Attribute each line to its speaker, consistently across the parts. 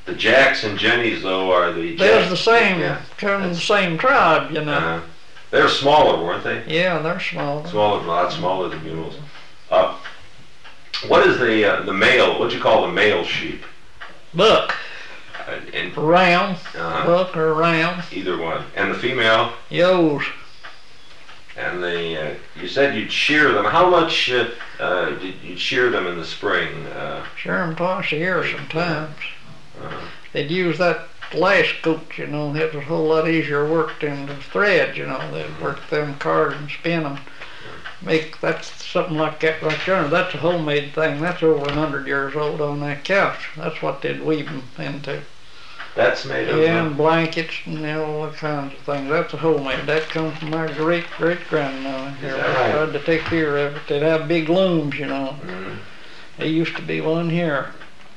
Speaker 1: The Jacks and Jennies, though, are the...
Speaker 2: They're the same,
Speaker 1: yeah,
Speaker 2: kind of the same tribe, you know.
Speaker 1: They're smaller, weren't they?
Speaker 2: Yeah, they're smaller.
Speaker 1: Smaller, a lot smaller than mules. What is the male, what do you call the male sheep?
Speaker 2: Buck. Ram. Buck or ram.
Speaker 1: Either one. And the female?
Speaker 2: Ewes.
Speaker 1: And you said you'd shear them. How much did you shear them in the spring?
Speaker 2: Shear them twice a year sometimes. They'd use that lash coat, you know. It was a whole lot easier work than the thread, you know. They'd work them cars and spin them. That's something like that right there. That's a homemade thing. That's over 100 years old on that couch. That's what they'd weave them into.
Speaker 1: That's made of...
Speaker 2: Yeah, and blankets and all kinds of things. That's a homemade. That comes from my great-great-grandmother.
Speaker 1: Is that right?
Speaker 2: Tried to take care of it. They'd have big looms, you know. There used to be one here.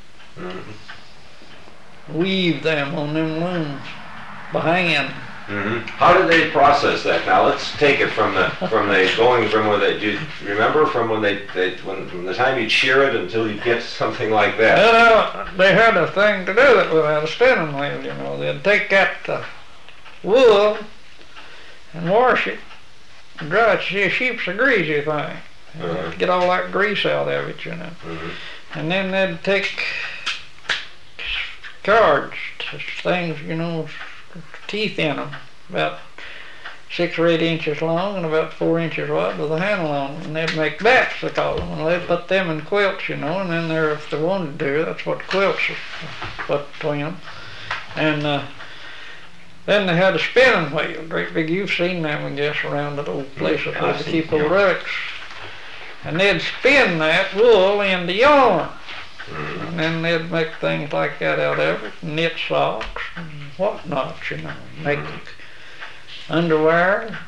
Speaker 2: Weave them on them looms by hand.
Speaker 1: How did they process that? Now let's take it from the going from where they do you remember from when from the time you shear it until you get something like that.
Speaker 2: Well, they had a thing to do that without a spinning wheel, you know. They'd take that wool and wash it and dry it. See, a sheep's a greasy thing. Get all that grease out of it, you know. And then they'd take cards, things, you know, teeth in them, about 6 or 8 inches long and about 4 inches wide with a handle on them. And they'd make bats, they call them, and they'd put them in quilts, you know, and then if they wanted to, that's what quilts put between them. And then they had a spinning wheel, great big, you've seen them, I guess, around at old places where they keep old relics. And they'd spin that wool into yarn. And then they'd make things like that out of it, knit socks and whatnot, you know, make underwear,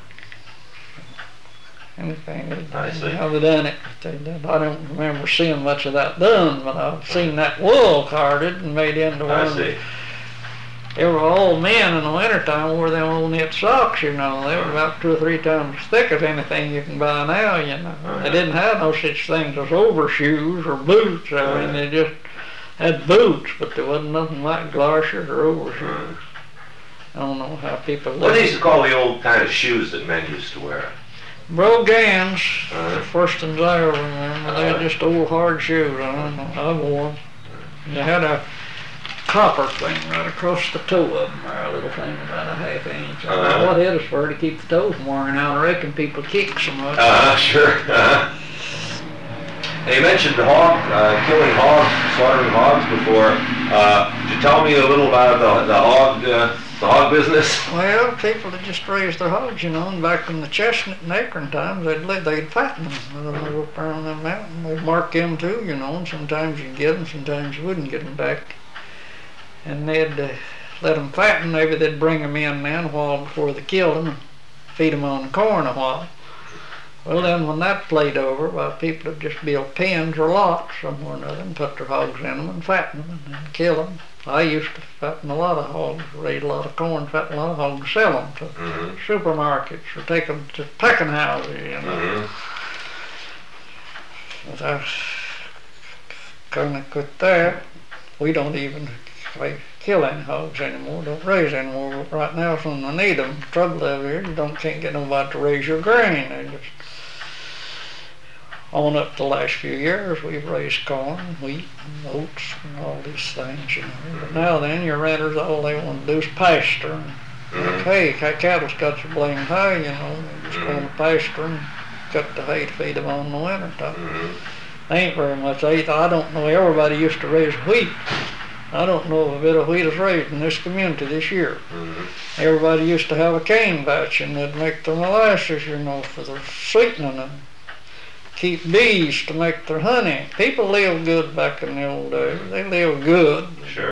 Speaker 2: anything.
Speaker 1: I see.
Speaker 2: How they done it. I don't remember seeing much of that done, but I've seen that wool carded and made into one.
Speaker 1: I see.
Speaker 2: They were old men in the wintertime wore them old knit socks, you know. They were about 2 or 3 times as thick as anything you can buy now, you know. They didn't have no such things as overshoes or boots. I mean, they just had boots, but there wasn't nothing like galoshes or overshoes. I don't know how people...
Speaker 1: What they used to call the old kind of shoes that men used to wear?
Speaker 2: Brogans, first things I ever remember. They were just old hard shoes. I don't know. I wore them. They had a copper thing right across the toe of them, or a little thing about a 1/2 inch. I don't know what it is for, to keep the toes from wearing out. I reckon people kick so much.
Speaker 1: Sure. Now you mentioned killing hogs, slaughtering hogs before. Could you tell me a little about the hog business?
Speaker 2: Well, people that just raised their hogs, you know, and back in the chestnut and acorn times, they'd fatten them. They'd go up around the mountain. They'd mark them too, you know, and sometimes you'd get them, sometimes you wouldn't get them back. And they'd let them fatten. Maybe they'd bring them in then a while before they killed them and feed them on corn a while. Well, then when that played over, well, people would just build pens or lots somewhere or another and put their hogs in them and fatten them and then kill them. I used to fatten a lot of hogs, raise a lot of corn, fatten a lot of hogs, sell them to supermarkets or take them to packing houses, you know. But I kind of quit that. We don't even kill any hogs anymore, don't raise anymore. But right now, when I need them, trouble over here, you can't get nobody to raise your grain. They just, on up the last few years, we've raised corn, wheat, and oats, and all these things, you know. But now then, your renters, all they want to do is pasture. And hey, cattle's got your blame hay, you know. They just go to pasture and cut the hay to feed them on in the winter time. They ain't very much. I don't know, everybody used to raise wheat. I don't know of a bit of wheat is raised in this community this year. Everybody used to have a cane patch and they'd make their molasses, you know, for their sweetening and keep bees to make their honey. People lived good back in the old days. They lived good.
Speaker 1: Sure.